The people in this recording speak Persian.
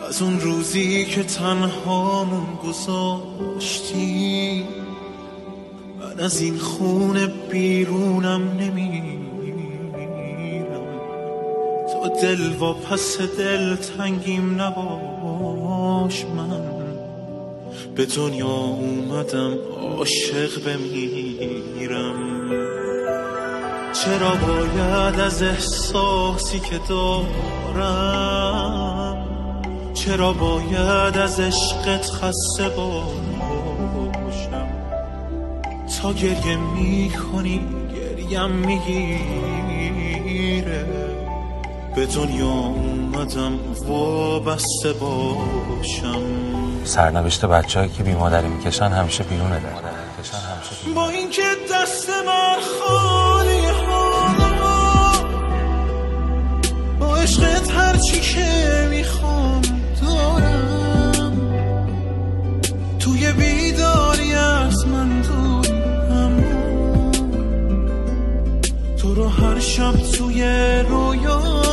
از اون روزی که تنهامون گذاشتی. من از این خونه بیرونم نمیرم، تا دل و پس دل تنگیم نباش. من به دنیا اومدم عاشق بمیرم. چرا باید از احساسی که دارم، چرا باید از عشقت خسته باشم؟ تا گریه میکنی گریم میگیره. به دنیا اومدم وابسته باشم. سرنوشت بچه‌هایی که بیمادری میکشن همیشه بیرونه در. با اینکه دست من خالی حالا، با عشقت هرچی که میخوام دارم. توی بیداری از من دوری، اما تو رو هر شب توی رویا